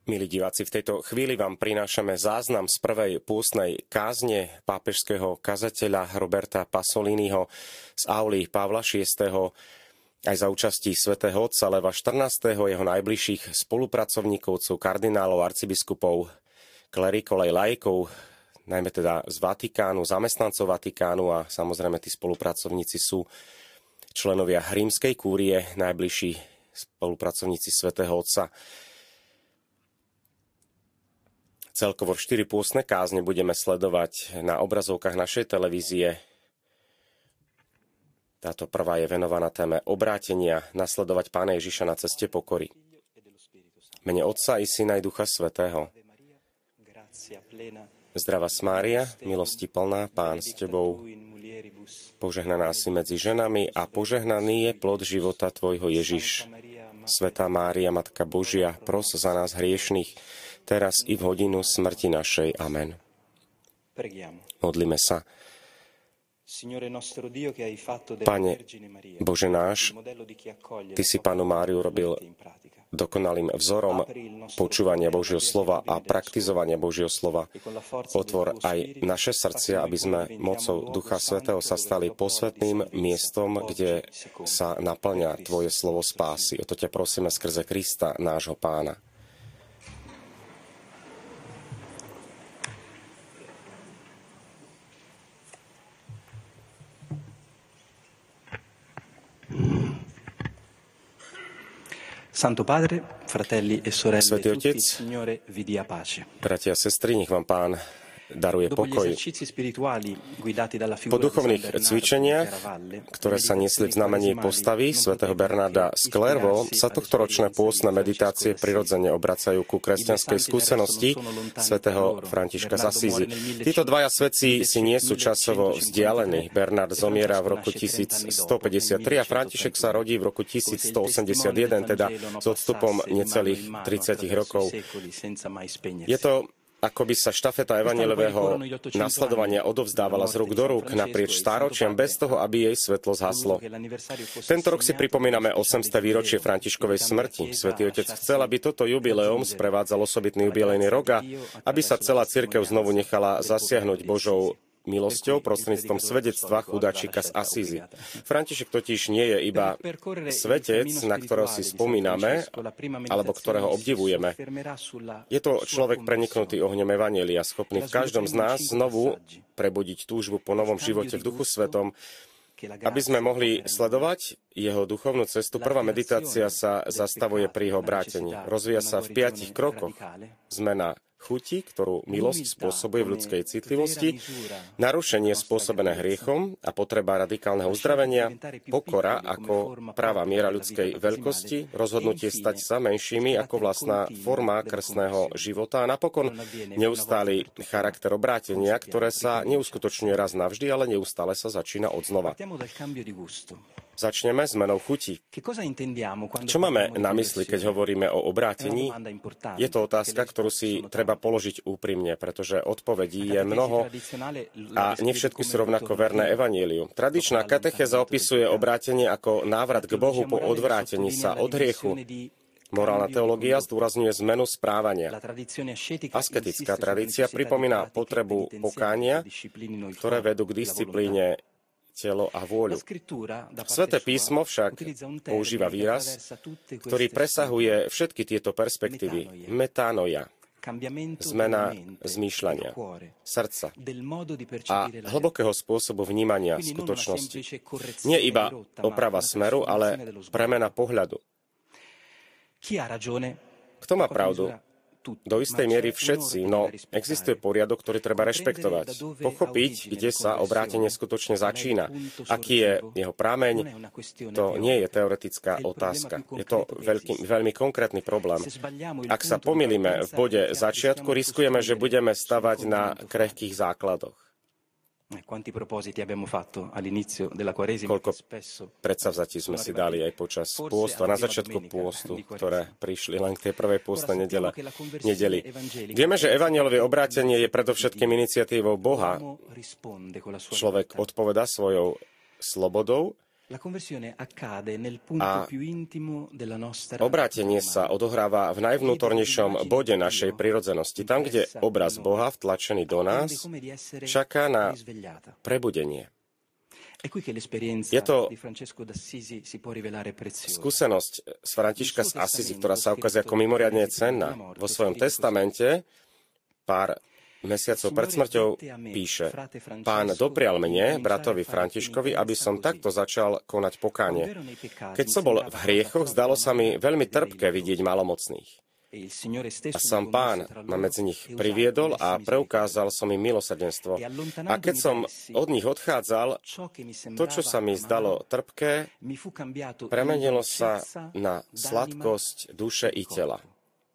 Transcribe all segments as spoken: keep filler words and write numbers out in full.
Milí diváci, v tejto chvíli vám prinášame záznam z prvej pôstnej kázne pápežského kazateľa Roberta Pasoliniho z auly Pavla šiesteho aj za účastí svätého otca Leva štrnásteho, jeho najbližších spolupracovníkov, kardinálov, arcibiskupov, klerikov aj laikov, najmä teda z Vatikánu, zamestnancov Vatikánu, a samozrejme tí spolupracovníci sú členovia rímskej kúrie, najbližší spolupracovníci svätého otca. Celkovo štyri pôstne kázne budeme sledovať na obrazovkách našej televízie. Táto prvá je venovaná téme obrátenia, nasledovať Pána Ježiša na ceste pokory. V mene Otca i Syna i Ducha Svätého. Zdravá Mária, milosti plná, Pán s Tebou. Požehnaná si medzi ženami a požehnaný je plod života Tvojho Ježiš. Svätá Mária, Matka Božia, pros za nás hriešnych, teraz i v hodinu smrti našej. Amen. Modlíme sa. Pane Bože náš, Ty si Pannu Máriu robil dokonalým vzorom počúvania Božieho slova a praktizovania Božieho slova. Otvor aj naše srdcia, aby sme mocou Ducha Svätého sa stali posvätným miestom, kde sa naplňa Tvoje slovo spásy. O to ťa prosíme skrze Krista, nášho Pána. Santo Padre, fratelli e sorelle Svätý tutti, Otec, il Signore vi dia pace. bratia a sestry, nech vám Pán daruje pokoj. Po duchovných cvičeniach, ktoré sa niesli v znamení postavy svätého Bernarda z Clairvaux, sa tohtoročné pôstne meditácie prirodzene obracajú ku kresťanskej skúsenosti svätého Františka z Asízy. Títo dvaja svätci si nie sú časovo vzdialení. Bernard zomiera v roku tisícstopäťdesiattri a František sa rodí v roku tisícstoosemdesiatjeden, teda s odstupom necelých tridsať rokov. Je to, ako by sa štafeta evanjeliového nasledovania odovzdávala z rúk do rúk naprieč stáročiam bez toho, aby jej svetlo zhaslo. Tento rok si pripomíname osemsté výročie Františkovej smrti. Svätý Otec chcel, aby toto jubileum sprevádzal osobitný jubilejný rok a aby sa celá cirkev znovu nechala zasiahnuť Božou milosťou prostredníctvom svedectva chudáčika z Asízy. František totiž nie je iba svetec, na ktorého si spomíname, alebo ktorého obdivujeme. Je to človek preniknutý ohňom evanjelia, schopný v každom z nás znovu prebudiť túžbu po novom živote v Duchu Svetom, aby sme mohli sledovať jeho duchovnú cestu. Prvá meditácia sa zastavuje pri jeho obrátení. Rozvíja sa v piatich krokoch. Zmena chuti, ktorú milosť spôsobuje v ľudskej citlivosti, narušenie spôsobené hriechom a potreba radikálneho uzdravenia, pokora ako pravá miera ľudskej veľkosti, rozhodnutie stať sa menšími ako vlastná forma krstného života a napokon neustály charakter obrátenia, ktoré sa neuskutočňuje raz navždy, ale neustále sa začína odznova. Začneme s zmenou chuti. Čo máme na mysli, keď hovoríme o obrátení? Je to otázka, ktorú si treba položiť úprimne, pretože odpovedí je mnoho a nevšetky sú rovnako verné evanjeliu. Tradičná katechéza opisuje obrátenie ako návrat k Bohu po odvrátení sa od hriechu. Morálna teológia zdôrazňuje zmenu správania. Asketická tradícia pripomína potrebu pokánia, ktoré vedú k disciplíne telo a vôľu. Sväté písmo však používa výraz, ktorý presahuje všetky tieto perspektívy. Metanoia, zmena zmýšľania, srdca a hlbokého spôsobu vnímania skutočnosti. Nie iba oprava smeru, ale premena pohľadu. Kto má pravdu? Do istej miery všetci, no existuje poriadok, ktorý treba rešpektovať. Pochopiť, kde sa obrátenie skutočne začína. Aký je jeho prameň, to nie je teoretická otázka. Je to veľký, veľmi konkrétny problém. Ak sa pomýlime v bode začiatku, riskujeme, že budeme stavať na krehkých základoch. Koľko predsavzatí sme si dali aj počas pôstu a na začiatku pôstu, ktoré prišli len k tej prvej pôstnej nedeli. Vieme, že evanjeliové obrátenie je predovšetkým iniciatívou Boha. Človek odpovedá svojou slobodou A obrátenie sa odohráva v najvnútornejšom bode našej prirodzenosti. Tam, kde obraz Boha vtlačený do nás čaká na prebudenie. Je to skúsenosť z Františka z Assisi, ktorá sa ukazuje ako mimoriadne cenná. Vo svojom testamente pár mesiacov pred smrťou píše: Pán doprial mne, bratovi Františkovi, aby som takto začal konať pokánie. Keď som bol v hriechoch, zdalo sa mi veľmi trpké vidieť malomocných. A sám Pán ma medzi nich priviedol a preukázal som im milosrdenstvo. A keď som od nich odchádzal, to, čo sa mi zdalo trpké, premenilo sa na sladkosť duše i tela.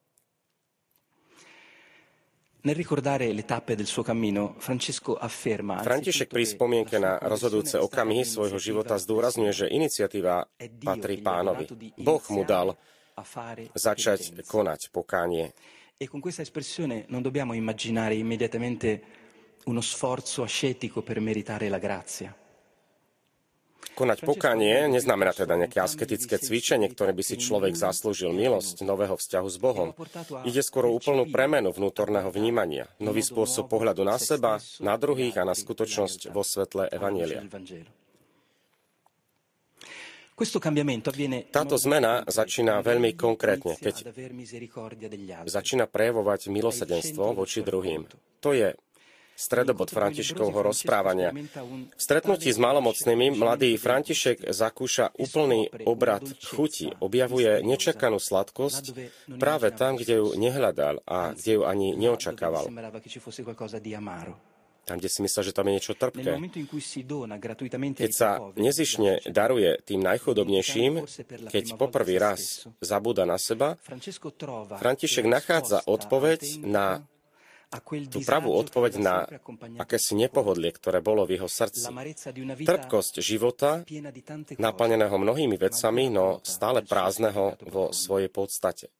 František pri spomienke na rozhodujúce okamihy svojho života zdôrazňuje, že iniciatíva patrí Pánovi. Boh mu dal začať konať pokánie. E con questa espressione non dobbiamo immaginare immediatamente uno sforzo ascetico per meritare la grazia. Konať pokánie neznamená teda nejaké asketické cvičenie, ktoré by si človek zaslúžil milosť nového vzťahu s Bohom. Ide skôr o úplnú premenu vnútorného vnímania, nový spôsob pohľadu na seba, na druhých a na skutočnosť vo svetle evanjelia. Táto zmena začína veľmi konkrétne, keď začína prejavovať milosrdenstvo voči druhým. To je stredobod Františkovho rozprávania. V stretnutí s malomocnými mladý František zakúša úplný obrad chuti, objavuje nečakanú sladkosť práve tam, kde ju nehľadal a kde ju ani neočakával. Tam, kde si myslel, že tam je niečo trpké. Keď sa nezišne daruje tým najchudobnejším, keď poprvý raz zabúda na seba, František nachádza odpoveď na tú pravú odpoveď na akési nepohodlie, ktoré bolo v jeho srdci. Trpkosť života, naplneného mnohými vecami, no stále prázdneho vo svojej podstate.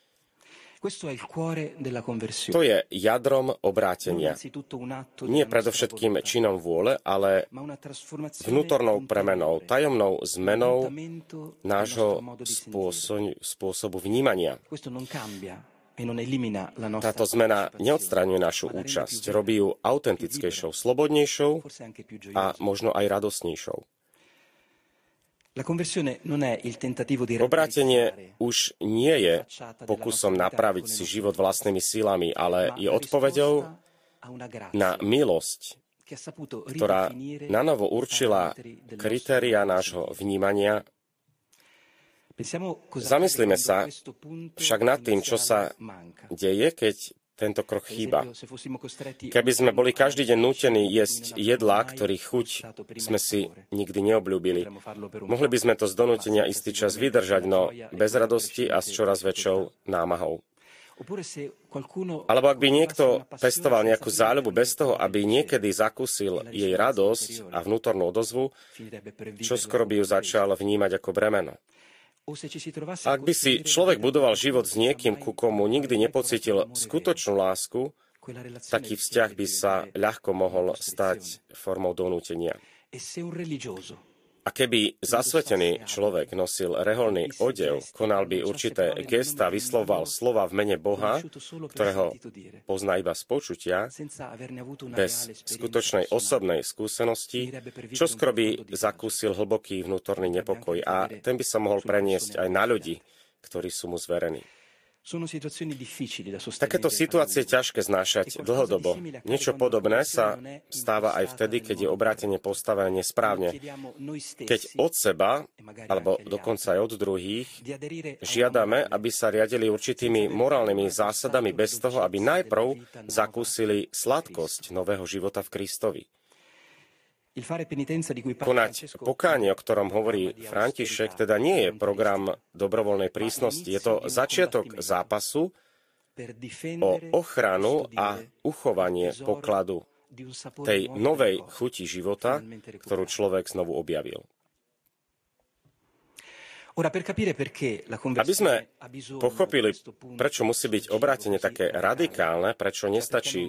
To je jadrom obrátenia. Nie predovšetkým činom vôle, ale vnútornou premenou, tajomnou zmenou nášho spôsobu vnímania. Táto zmena neodstraňuje našu účasť, robí ju autentickejšou, slobodnejšou a možno aj radosnejšou. Obrátenie už nie je pokusom napraviť si život vlastnými silami, ale je odpoveďou na milosť, ktorá nanovo určila kritériá nášho vnímania. Zamyslíme sa však nad tým, čo sa deje, keď tento krok chýba. Keby sme boli každý deň nútení jesť jedlá, ktorých chuť sme si nikdy neobľúbili, mohli by sme to z donútenia istý čas vydržať, no bez radosti a s čoraz väčšou námahou. Alebo ak by niekto pestoval nejakú záľubu bez toho, aby niekedy zakúsil jej radosť a vnútornú odozvu, čoskoro by ju začal vnímať ako bremeno. Ak by si človek budoval život s niekým, ku komu nikdy nepocítil skutočnú lásku, taký vzťah by sa ľahko mohol stať formou donútenia. A keby zasvetený človek nosil reholný odev, konal by určité gesta, vyslovoval slova v mene Boha, ktorého pozná iba z počutia, bez skutočnej osobnej skúsenosti, čoskoro by zakúsil hlboký vnútorný nepokoj a ten by sa mohol preniesť aj na ľudí, ktorí sú mu zverení. Takéto situácie je ťažké znášať dlhodobo. Niečo podobné sa stáva aj vtedy, keď je obrátenie postavené nesprávne. Keď od seba, alebo dokonca aj od druhých, žiadame, aby sa riadili určitými morálnymi zásadami bez toho, aby najprv zakúsili sladkosť nového života v Kristovi. Konať pokánie, o ktorom hovorí František, teda nie je program dobrovoľnej prísnosti. Je to začiatok zápasu o ochranu a uchovanie pokladu tej novej chuti života, ktorú človek znovu objavil. Aby sme pochopili, prečo musí byť obrátenie také radikálne, prečo nestačí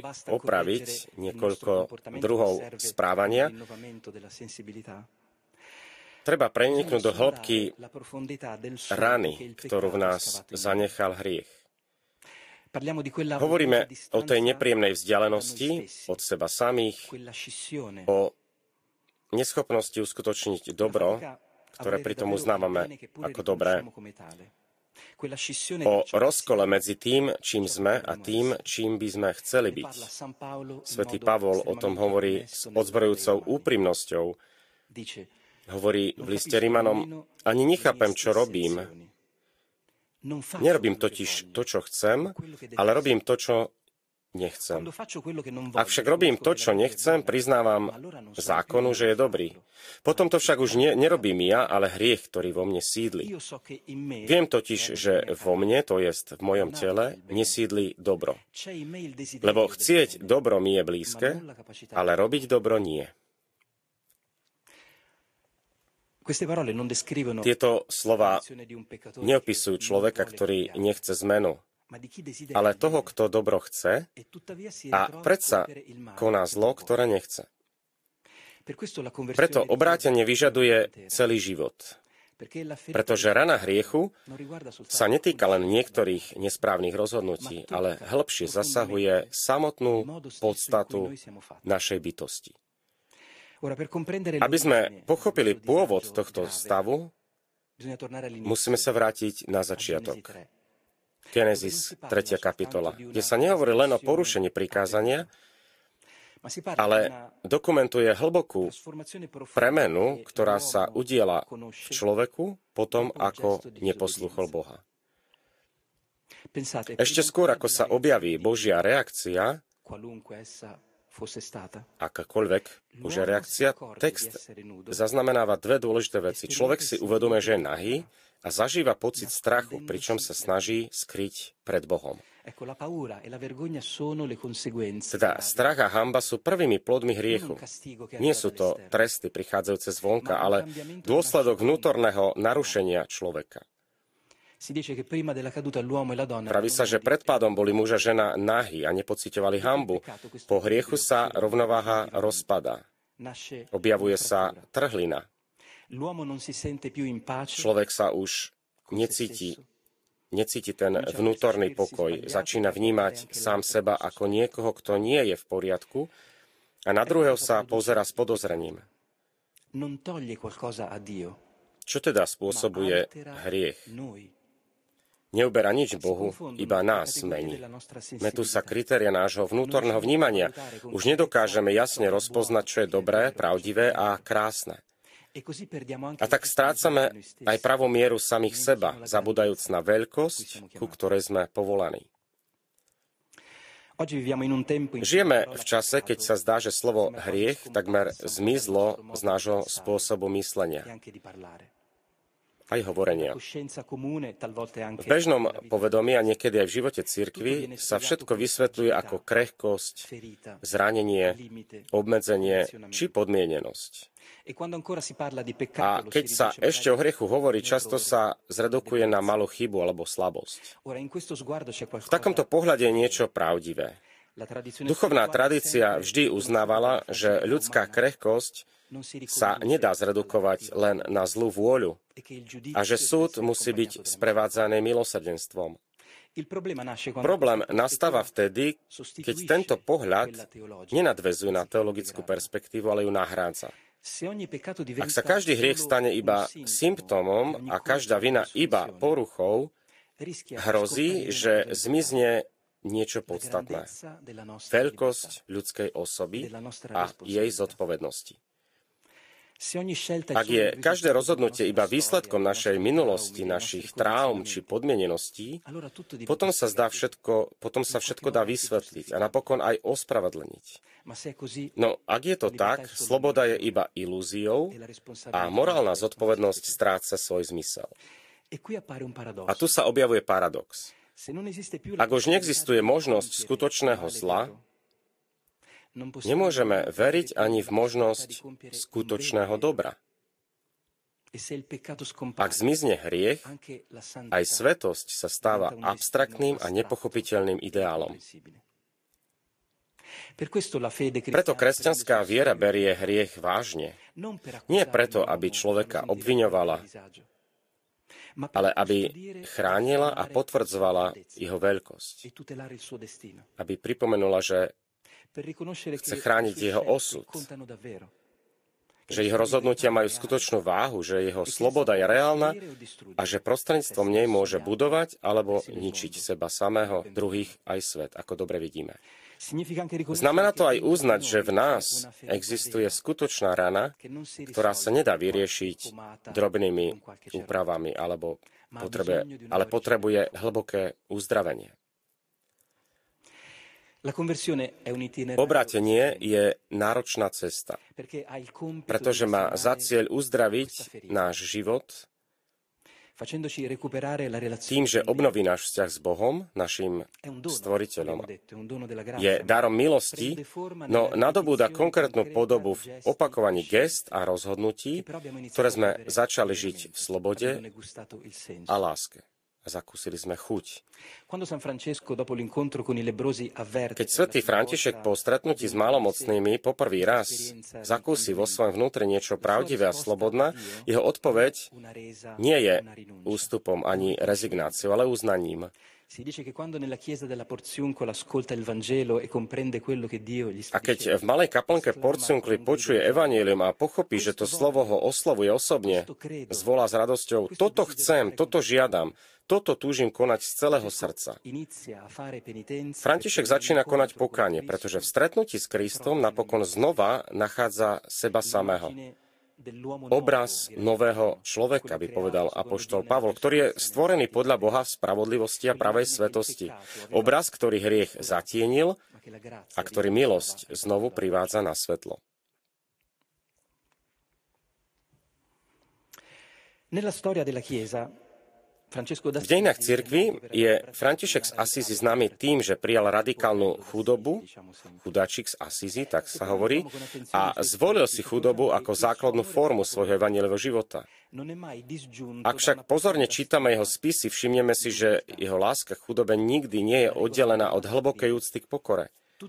opraviť niekoľko druhov správania, Treba preniknúť do hĺbky rany, ktorú v nás zanechal hriech. Hovoríme o tej nepríjemnej vzdialenosti od seba samých, o neschopnosti uskutočniť dobro, ktoré pritom uznávame ako dobré, o rozkole medzi tým, čím sme a tým, čím by sme chceli byť. Svätý Pavol o tom hovorí s odzbrojujúcou úprimnosťou. Hovorí v liste Rimanom, ani nechápem, čo robím. Nerobím totiž to, čo chcem, ale robím to, čo nechcem. Ak však robím to, čo nechcem, priznávam zákonu, že je dobrý. Potom to však už ne, nerobím ja, ale hriech, ktorý vo mne sídli. Viem totiž, že vo mne, to jest v mojom tele, nesídli dobro. Lebo chcieť dobro mi je blízke, ale robiť dobro nie. Tieto slova neopisujú človeka, ktorý nechce zmenu, ale toho, kto dobro chce a predsa koná zlo, ktoré nechce. Preto obrátenie vyžaduje celý život. Pretože rana hriechu sa netýka len niektorých nesprávnych rozhodnutí, ale hĺbšie zasahuje samotnú podstatu našej bytosti. Aby sme pochopili pôvod tohto stavu, musíme sa vrátiť na začiatok. Genesis, tretia kapitola, kde sa nehovorí len o porušení prikázania, ale dokumentuje hlbokú premenu, ktorá sa udiela v človeku potom, ako neposlúchol Boha. Ešte skôr, ako sa objaví Božia reakcia, akákoľvek Božia reakcia, text zaznamenáva dve dôležité veci. Človek si uvedomuje, že je nahý a zažíva pocit strachu, pričom sa snaží skryť pred Bohom. Teda strach a hanba sú prvými plodmi hriechu. Nie sú to tresty prichádzajúce zvonka, ale dôsledok vnútorného narušenia človeka. Praví sa, že pred pádom boli muž a žena nahí a nepociťovali hanbu. Po hriechu sa rovnováha rozpadá. Objavuje sa trhlina. Človek sa už necíti, necíti ten vnútorný pokoj. Začína vnímať sám seba ako niekoho, kto nie je v poriadku a na druhého sa pozerá s podozrením. Čo teda spôsobuje hriech? Neuberá nič Bohu, iba nás mení. Metú sa kritéria nášho vnútorného vnímania. Už nedokážeme jasne rozpoznať, čo je dobré, pravdivé a krásne. A tak strácame aj pravú mieru samých seba, zabúdajúc na veľkosť, ku ktorej sme povolaní. Žijeme v čase, keď sa zdá, že slovo hriech takmer zmizlo z nášho spôsobu myslenia. Aj hovorenia. V bežnom povedomí a niekedy aj v živote cirkvi sa všetko vysvetľuje ako krehkosť, zranenie, obmedzenie či podmienenosť. A keď sa ešte o hriechu hovorí, často sa zredukuje na malú chybu alebo slabosť. V takomto pohľade je niečo pravdivé. Duchovná tradícia vždy uznávala, že ľudská krehkosť sa nedá zredukovať len na zlú vôľu a že súd musí byť sprevádzaný milosrdenstvom. Problém nastáva vtedy, keď tento pohľad nenadväzuje na teologickú perspektívu, ale ju nahrádza. Ak sa každý hriech stane iba symptómom a každá vina iba poruchou, hrozí, že zmizne niečo podstatné. Veľkosť ľudskej osoby a jej zodpovednosti. Ak je každé rozhodnutie iba výsledkom našej minulosti, našich traum či podmieneností, potom sa, zdá všetko, potom sa všetko dá vysvetliť a napokon aj ospravedlniť. No, ak je to tak, sloboda je iba ilúziou a morálna zodpovednosť stráca svoj zmysel. A tu sa objavuje paradox. Ak už neexistuje možnosť skutočného zla, nemôžeme veriť ani v možnosť skutočného dobra. Ak zmizne hriech, aj svetosť sa stáva abstraktným a nepochopiteľným ideálom. Preto kresťanská viera berie hriech vážne. Nie preto, aby človeka obviňovala, ale aby chránila a potvrdzovala jeho veľkosť. Aby pripomenula, že chce chrániť jeho osud, že jeho rozhodnutia majú skutočnú váhu, že jeho sloboda je reálna a že prostredníctvom nej môže budovať alebo ničiť seba samého, druhých aj svet, ako dobre vidíme. Znamená to aj uznať, že v nás existuje skutočná rana, ktorá sa nedá vyriešiť drobnými úpravami, alebo potrebuje, ale potrebuje hlboké uzdravenie. Obrátenie je náročná cesta, pretože má za cieľ uzdraviť náš život tým, že obnoví náš vzťah s Bohom, našim stvoriteľom. Je darom milosti, no nadobúda konkrétnu podobu v opakovaní gest a rozhodnutí, ktoré sme začali žiť v slobode a láske. A zakúsili sme chuť. Keď svätý František po stretnutí s malomocnými poprvý raz zakúsi vo svojom vnútri niečo pravdivé a slobodné, jeho odpoveď nie je ústupom ani rezignáciou, ale uznaním. A keď v malej kaplnke Porciunkli počuje evanjelium a pochopí, že to slovo ho oslovuje osobne, zvolá s radosťou: toto chcem, toto žiadam, toto túžim konať z celého srdca. František začína konať pokánie, pretože v stretnutí s Kristom napokon znova nachádza seba samého. Obraz nového človeka, by povedal apoštol Pavol, ktorý je stvorený podľa Boha v spravodlivosti a pravej svetosti. Obraz, ktorý hriech zatienil a ktorý milosť znovu privádza na svetlo. V dejinách cirkvi je František z Asízy známy tým, že prijal radikálnu chudobu, chudáčik z Asízy, tak sa hovorí, a zvolil si chudobu ako základnú formu svojho evanjeliového života. Ak však pozorne čítame jeho spisy, všimneme si, že jeho láska k chudobe nikdy nie je oddelená od hlbokej úcty k pokore.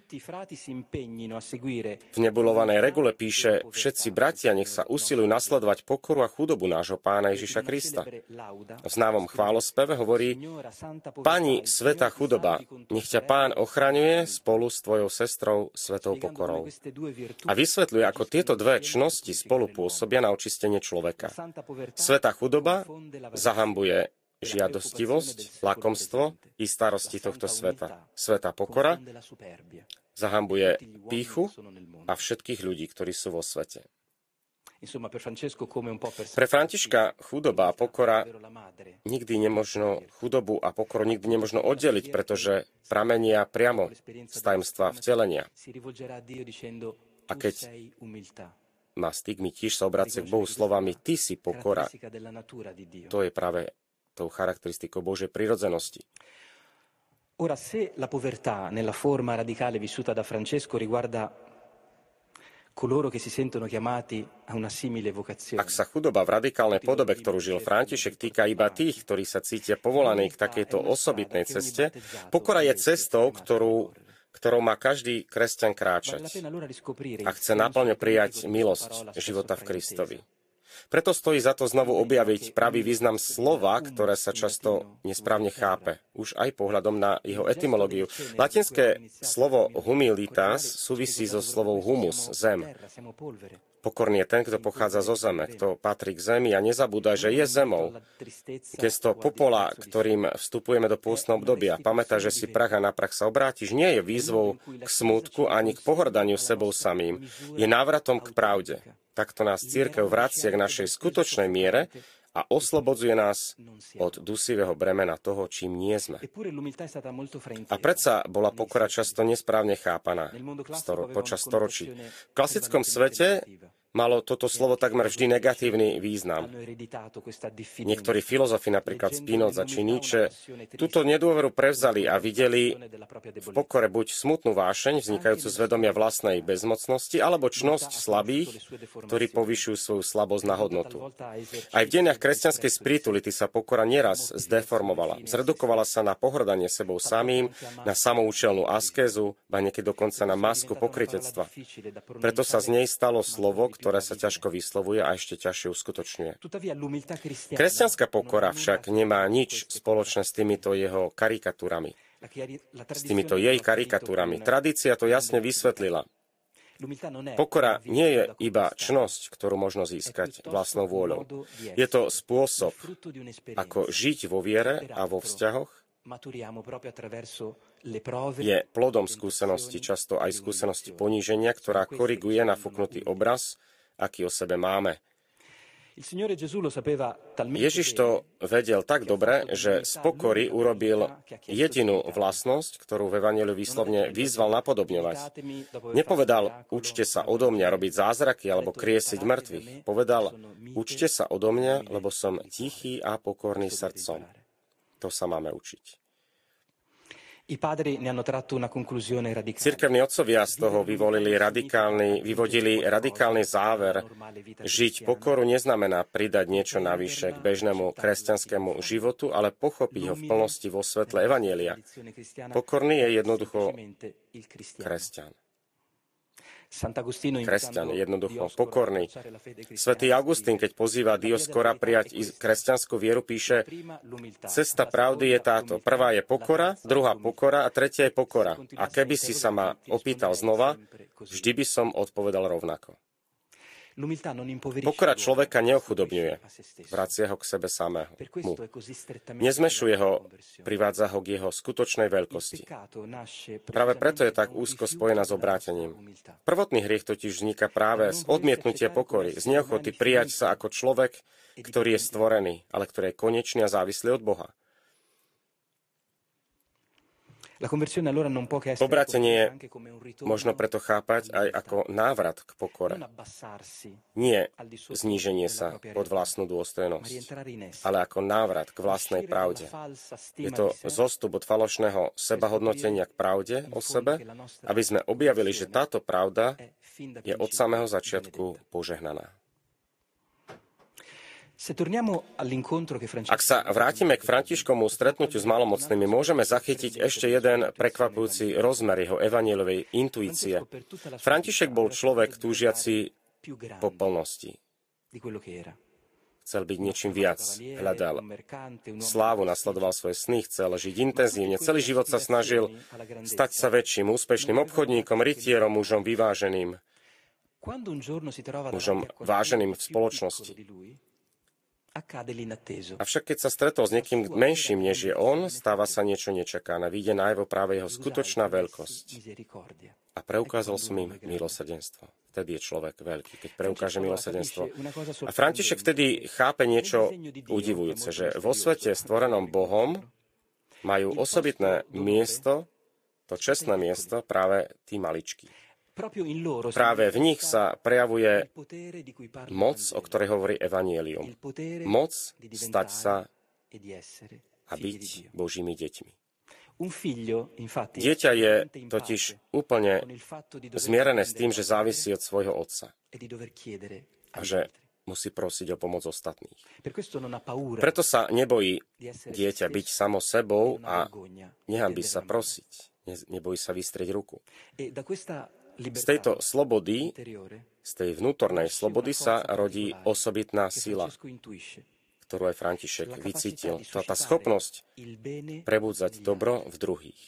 V nebulovanej regule píše: všetci bratia, nech sa usilujú nasledovať pokoru a chudobu nášho Pána Ježiša Krista. V známom chválospeve hovorí: Pani svätá chudoba, nech ťa Pán ochraňuje spolu s tvojou sestrou svetou pokorou. A vysvetľuje, ako tieto dve čnosti spolu pôsobia na očistenie človeka. Svätá chudoba zahambuje žiadostivosť, lakomstvo i starosti tohto sveta. Svätá pokora zahambuje pýchu a všetkých ľudí, ktorí sú vo svete. Pre Františka chudoba a pokora nikdy nemožno, chudobu a pokoru nikdy nemožno oddeliť, pretože pramenia priamo z tajomstva vtelenia. A keď má stigmy, tiež sa obracia k Bohu slovami: Ty si pokora. To je práve tou charakteristikou Božej prirodzenosti. Ora, se la povertà nella forma radicale vissuta da Francesco riguarda coloro che si sentono chiamati a una simile vocazione. Ak sa chudoba v radikálnej podobe, ktorú žil František, týka iba tých, ktorí sa cítia povolaní k takejto osobitnej ceste, pokora je cestou, ktorú ktorou má každý kresťan kráčať a chce naplno prijať milosť života v Kristovi. Preto stojí za to znovu objaviť pravý význam slova, ktoré sa často nesprávne chápe, už aj pohľadom na jeho etymológiu. Latinské slovo humilitas súvisí so slovom humus, zem. Pokorný je ten, kto pochádza zo zeme, kto patrí k zemi a nezabúda, že je zemou. Gesto popola, ktorým vstupujeme do pôstneho obdobia, pamätá, že si prach a na prach sa obrátiš, nie je výzvou k smútku ani k pohrdaniu sebou samým. Je návratom k pravde. Takto nás cirkev vracia k našej skutočnej miere a oslobodzuje nás od dusivého bremena toho, čím nie sme. A predsa bola pokora často nesprávne chápaná storo, počas storočí. V klasickom svete malo toto slovo takmer vždy negatívny význam. Niektorí filozofi, napríklad Spinoza či Nietzsche, túto nedôveru prevzali a videli v pokore buď smutnú vášeň, vznikajúcu z vedomia vlastnej bezmocnosti, alebo čnosť slabých, ktorí povyšujú svoju slabosť na hodnotu. Aj v dejinách kresťanskej spirituality sa pokora nieraz zdeformovala. Zredukovala sa na pohrdanie sebou samým, na samoučelnú askézu, ba niekedy dokonca na masku pokrytectva. Preto sa z nej stalo slovo, ktoré sa ťažko vyslovuje a ešte ťažšie uskutočňuje. Kresťanská pokora však nemá nič spoločné s týmito jeho karikatúrami. S týmito jej karikatúrami. Tradícia to jasne vysvetlila. Pokora nie je iba čnosť, ktorú možno získať vlastnou vôľou. Je to spôsob, ako žiť vo viere a vo vzťahoch. Je plodom skúsenosti, často aj skúsenosti poníženia, ktorá koriguje nafúknutý obraz, aký o sebe máme. Ježiš to vedel tak dobre, že z pokory urobil jedinú vlastnosť, ktorú v Evanjeliu výslovne vyzval napodobňovať. Nepovedal, učte sa odo mňa robiť zázraky alebo kriesiť mŕtvych. Povedal, učte sa odo mňa, lebo som tichý a pokorný srdcom. To sa máme učiť. Cirkevní otcovia z toho vyvolili radikálny, vyvodili radikálny záver. Žiť pokoru neznamená pridať niečo navyše k bežnému kresťanskému životu, ale pochopiť ho v plnosti vo svetle Evanjelia. Pokorný je jednoducho kresťan. Kresťan, jednoducho pokorný. Svätý Augustín, keď pozýva Dioskora prijať kresťanskú vieru, píše, cesta pravdy je táto. Prvá je pokora, druhá pokora a tretia je pokora. A keby si sa ma opýtal znova, vždy by som odpovedal rovnako. Pokora človeka neochudobňuje, vracia ho k sebe samého. Mu. Nezmešuje ho, privádza ho k jeho skutočnej veľkosti. Práve preto je tak úzko spojená s obrátením. Prvotný hriech totiž vzniká práve z odmietnutia pokory, z neochoty prijať sa ako človek, ktorý je stvorený, ale ktorý je konečný a závislý od Boha. Obrátenie možno preto chápať aj ako návrat k pokore. Nie zníženie sa pod vlastnú dôstojnosť, ale ako návrat k vlastnej pravde. Je to zostup od falošného sebahodnotenia k pravde o sebe, aby sme objavili, že táto pravda je od samého začiatku požehnaná. Ak sa vrátime k Františkovmu stretnutiu s malomocnými, môžeme zachytiť ešte jeden prekvapujúci rozmer jeho evanjeliovej intuície. František bol človek túžiaci po plnosti. Chcel byť niečím viac, hľadal slávu, nasledoval svoje sny, chcel žiť intenzívne. Celý život sa snažil stať sa väčším, úspešným obchodníkom, rytierom, mužom vyváženým, mužom váženým v spoločnosti. Avšak keď sa stretol s niekým menším, než je on, stáva sa niečo nečakané. Vyjde najavo práve jeho skutočná veľkosť. A preukázal som im milosrdenstvo. Vtedy je človek veľký, keď preukáže milosrdenstvo. A František vtedy chápe niečo udivujúce, že vo svete stvorenom Bohom majú osobitné miesto, to čestné miesto, práve tí maličkí. Práve v nich sa prejavuje moc, o ktorej hovorí Evanjelium. Moc stať sa a byť Božími deťmi. Dieťa je totiž úplne zmierené s tým, že závisí od svojho otca a že musí prosiť o pomoc ostatných. Preto sa nebojí dieťa byť samo sebou a nehanbí sa prosiť. Nebojí sa vystrieť ruku. Z tejto slobody, z tej vnútornej slobody sa rodí osobitná sila, ktorú aj František vycítil. To tá schopnosť prebudzať dobro v druhých.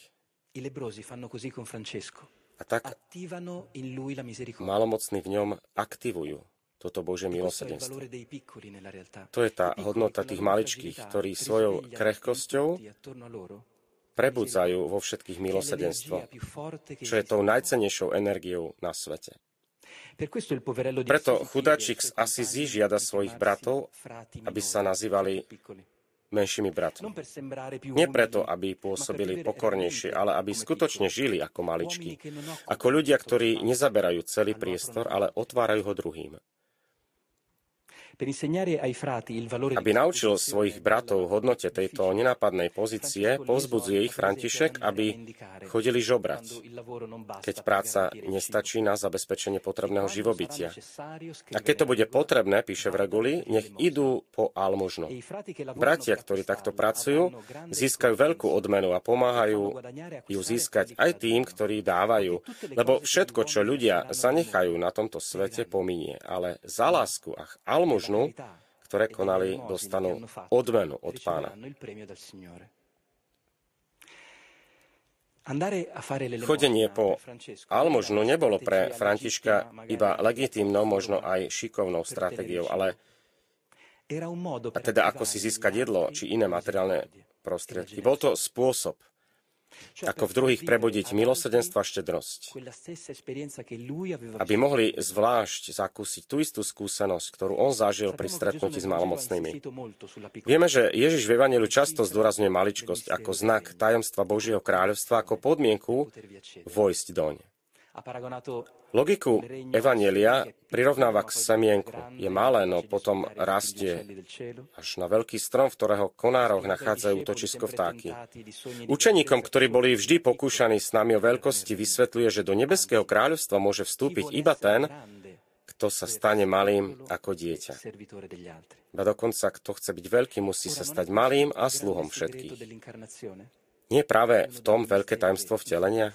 A tak malomocní v ňom aktivujú toto Božie milosrdenstvo. To je tá hodnota tých maličkých, ktorí svojou krehkosťou prebudzajú vo všetkých milosrdenstvo, čo je tou najcennejšou energiou na svete. Preto chudáčik z Asízy žiada svojich bratov, aby sa nazývali menšími bratmi. Nie preto, aby pôsobili pokornejšie, ale aby skutočne žili ako maličkí. Ako ľudia, ktorí nezaberajú celý priestor, ale otvárajú ho druhým. Aby naučil svojich bratov hodnote tejto nenápadnej pozície, povzbudzuje ich František, aby chodili žobrať, keď práca nestačí na zabezpečenie potrebného živobytia. A keď to bude potrebné, píše v reguli, nech idú po almužnu. Bratia, ktorí takto pracujú, získajú veľkú odmenu a pomáhajú ju získať aj tým, ktorí dávajú, lebo všetko, čo ľudia zanechajú na tomto svete, pominie, ale za lásku a almužnu, ktoré konali, dostanú odmenu od Pána. Chodenie po almužnu nebolo pre Františka iba legitímnou, možno aj šikovnou stratégiou, ale a teda ako si získať jedlo či iné materiálne prostriedky. Bol to spôsob, ako v druhých prebudiť milosrdenstvo a štedrosť, aby mohli zvlášť zakúsiť tú istú skúsenosť, ktorú on zažil pri stretnutí s malomocnými. Vieme, že Ježiš v Evanjeliu často zdôrazňuje maličkosť ako znak tajomstva Božieho kráľovstva, ako podmienku vojsť doň. Logiku Evanjelia prirovnáva k semienku. Je malé, no potom rastie až na veľký strom, v ktorého konároch nachádzajú útočisko vtáky. Učeníkom, ktorí boli vždy pokúšaní s nami o veľkosti, vysvetľuje, že do nebeského kráľovstva môže vstúpiť iba ten, kto sa stane malým ako dieťa. A dokonca, kto chce byť veľký, musí sa stať malým a sluhom všetkých. Nie práve v tom veľké tajomstvo vtelenia?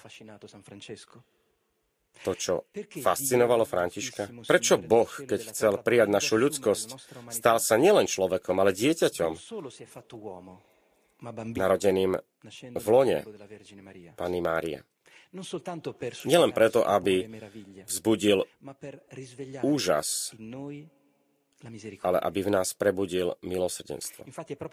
To, čo fascinovalo Františka? Prečo Boh, keď chcel prijať našu ľudskosť, stal sa nielen človekom, ale dieťaťom, narodeným v lone Panny Márie? Nielen preto, aby vzbudil úžas, ale aby v nás prebudil milosrdenstvo.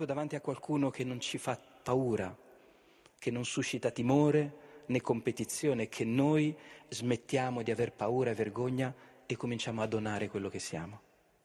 Che non suscita timore né competizione, che noi smettiamo di aver paura e vergogna e cominciamo a donare quello che siamo.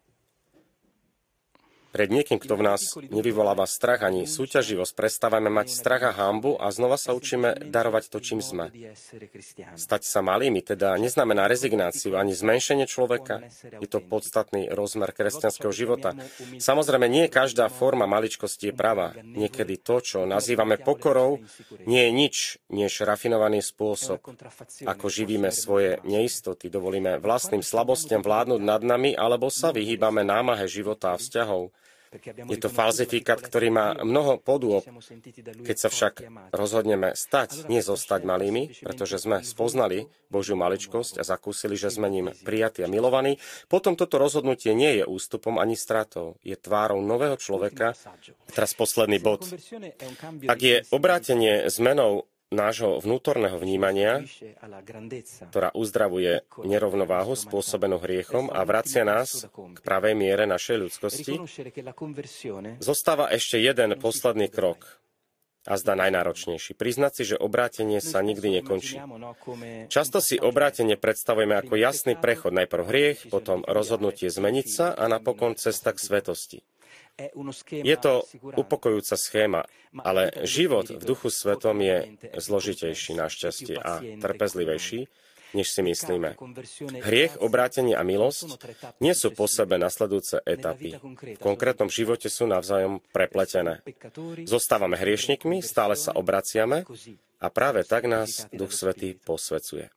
Pred niekým, kto v nás nevyvoláva strach ani súťaživosť, prestávame mať strach a hanbu a znova sa učíme darovať to, čím sme. Stať sa malými teda neznamená rezignáciu ani zmenšenie človeka. Je to podstatný rozmer kresťanského života. Samozrejme, nie každá forma maličkosti je pravá. Niekedy to, čo nazývame pokorou, nie je nič než rafinovaný spôsob, ako živíme svoje neistoty, dovolíme vlastným slabostiam vládnuť nad nami, alebo sa vyhýbame námahe života a vzťahov. Je to falzifikát, ktorý má mnoho podôb. Keď sa však rozhodneme stať, nie zostať malými, pretože sme spoznali Božiu maličkosť a zakúsili, že sme ním prijatí a milovaní, potom toto rozhodnutie nie je ústupom ani stratou. Je tvárou nového človeka. Teraz posledný bod. Ak je obrátenie zmenou nášho vnútorného vnímania, ktorá uzdravuje nerovnováhu spôsobenú hriechom a vracia nás k pravej miere našej ľudskosti, zostáva ešte jeden posledný krok, a zdá najnáročnejší. Priznať si, že obrátenie sa nikdy nekončí. Často si obrátenie predstavujeme ako jasný prechod, najprv hriech, potom rozhodnutie zmeniť sa a napokon cesta k svetosti. Je to upokojujúca schéma, ale život v Duchu Svetom je zložitejší našťastie a trpezlivejší, než si myslíme. Hriech, obrátenie a milosť nie sú po sebe nasledujúce etapy. V konkrétnom živote sú navzájom prepletené. Zostávame hriešnikmi, stále sa obraciame a práve tak nás Duch Svätý posvecuje.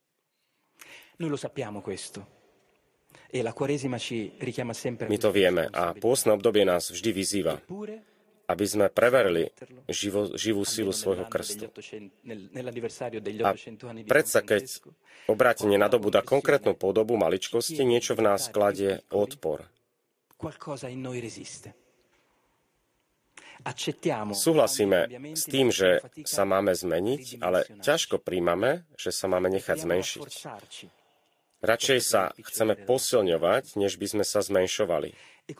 My to vieme a pôstne obdobie nás vždy vyzýva, aby sme preverili živo, živú silu svojho krstu. A predsa, keď obrátenie nadobúda konkrétnu podobu maličkosti, niečo v nás kladie odpor. Súhlasíme s tým, že sa máme zmeniť, ale ťažko príjmame, že sa máme nechať zmenšiť. Radšej sa chceme posilňovať, než by sme sa zmenšovali.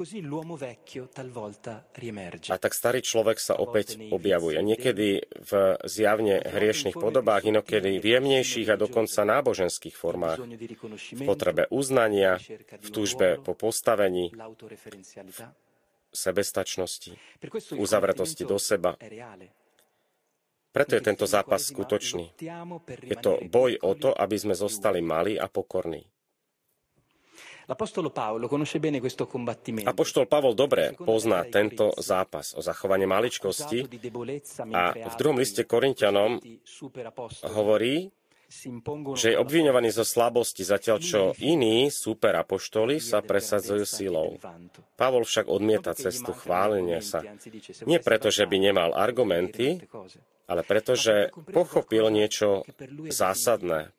A tak starý človek sa opäť objavuje. Niekedy v zjavne hriešnych podobách, inokedy v jemnejších a dokonca náboženských formách. V potrebe uznania, v túžbe po postavení, v sebestačnosti, v uzavretosti do seba. Preto je tento zápas skutočný. Je to boj o to, aby sme zostali malí a pokorní. Apoštol Pavol dobre pozná tento zápas o zachovanie maličkosti a v druhom liste Korinťanom hovorí, že je obviňovaný zo slabosti, zatiaľ čo iní superapoštoli sa presadzujú silou. Pavol však odmieta cestu chválenia sa. Nie preto, že by nemal argumenty, ale preto, že pochopil niečo zásadné.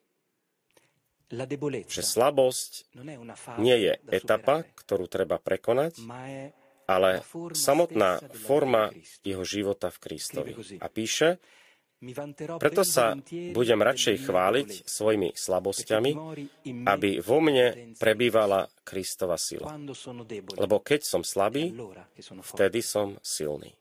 Že slabosť nie je etapa, ktorú treba prekonať, ale samotná forma jeho života v Kristovi. A píše, preto sa budem radšej chváliť svojimi slabosťami, aby vo mne prebývala Kristova sila. Lebo keď som slabý, vtedy som silný.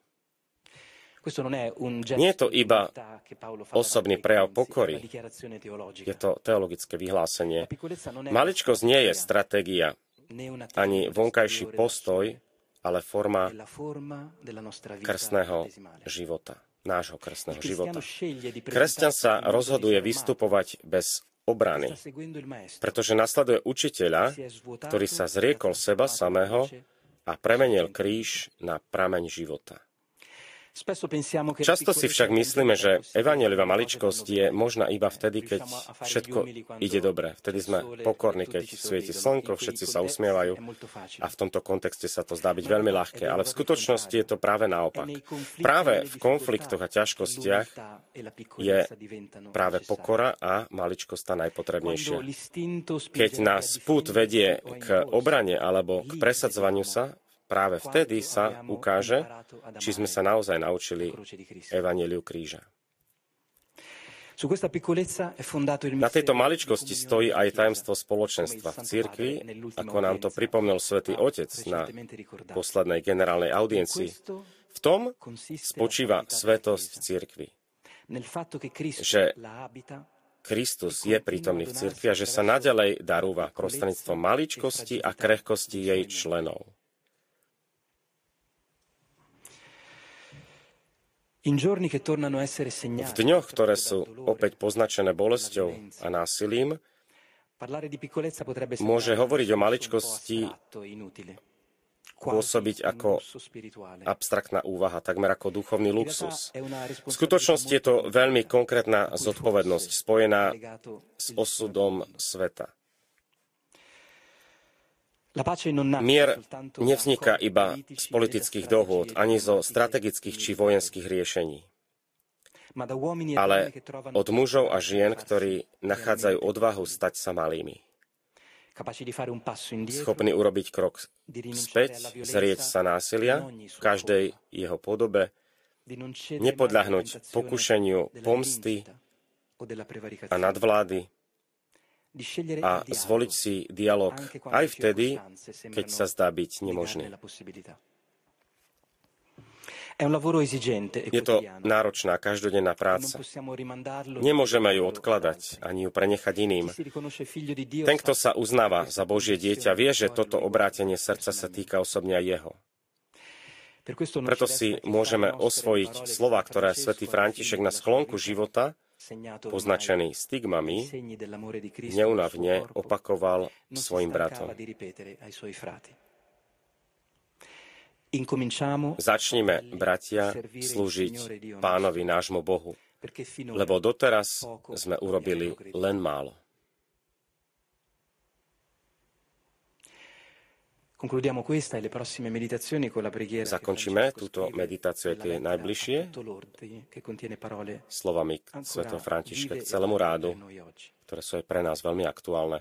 Nie je to iba osobný prejav pokory, je to teologické vyhlásenie. Maličkosť nie je stratégia, ani vonkajší postoj, ale forma krstného života, nášho krstného života. Kresťan sa rozhoduje vystupovať bez obrany, pretože nasleduje učiteľa, ktorý sa zriekol seba samého a premenil kríž na prameň života. Často si však myslíme, že evanjeliová maličkosť je možná iba vtedy, keď všetko ide dobre. Vtedy sme pokorní, keď svieti slnko, všetci sa usmievajú a v tomto kontexte sa to zdá byť veľmi ľahké. Ale v skutočnosti je to práve naopak. Práve v konfliktoch a ťažkostiach je práve pokora a maličkosť tá najpotrebnejšia. Keď nás pút vedie k obrane alebo k presadzovaniu sa, práve vtedy sa ukáže, či sme sa naozaj naučili evanjeliu kríža. Na tejto maličkosti stojí aj tajomstvo spoločenstva v cirkvi, ako nám to pripomnel Svätý Otec na poslednej generálnej audiencii. V tom spočíva svätosť cirkvi, že Kristus je prítomný v cirkvi a že sa naďalej darúva prostredníctvom maličkosti a krehkosti jej členov. V dňoch, ktoré sú opäť poznačené bolesťou a násilím, môže hovoriť o maličkosti pôsobiť ako abstraktná úvaha, takmer ako duchovný luxus. V skutočnosti je to veľmi konkrétna zodpovednosť spojená s osudom sveta. Mier nevzniká iba z politických dohôd, ani zo strategických či vojenských riešení, ale od mužov a žien, ktorí nachádzajú odvahu stať sa malými. Schopní urobiť krok späť, zrieť sa násilia v každej jeho podobe, nepodľahnúť pokušeniu pomsty a nadvlády, a zvoliť si dialog aj vtedy, keď sa zdá byť nemožný. Je to náročná každodenná práca. Nemôžeme ju odkladať, ani ju prenechať iným. Ten, kto sa uznáva za Božie dieťa, vie, že toto obrátenie srdca sa týka osobne aj jeho. Preto si môžeme osvojiť slova, ktoré svätý František na sklonku života, poznačený stigmami, neúnavne opakoval svojim bratom. Začnime, bratia, slúžiť Pánovi nášmu Bohu, lebo doteraz sme urobili len málo. Zakončíme túto meditáciu aj tie najbližšie slovami svätého Františka k celému rádu, ktoré sú aj pre nás veľmi aktuálne.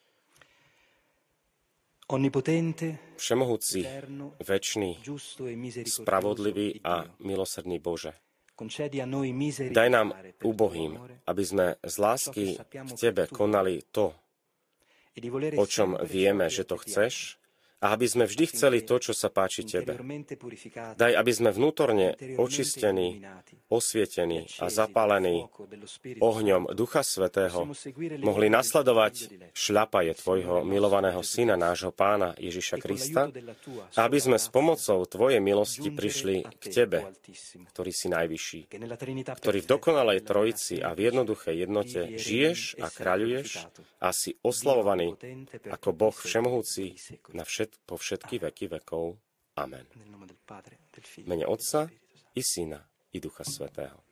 Všemohúci, večný, spravodlivý a milosrdný Bože, daj nám úbohým, aby sme z lásky k Tebe konali to, o čom vieme, že to chceš, a aby sme vždy chceli to, čo sa páči Tebe. Daj, aby sme vnútorne očistení, osvietení a zapálení ohňom Ducha Svätého mohli nasledovať šľapaje Tvojho milovaného Syna, nášho Pána Ježiša Krista, a aby sme s pomocou Tvojej milosti prišli k Tebe, ktorý si najvyšší, ktorý v dokonalej Trojici a v jednoduchej jednote žiješ a kráľuješ a si oslavovaný ako Boh všemohúci na všet, po všetky veky vekov. Amen. V mene Otca i Syna i Ducha Svätého.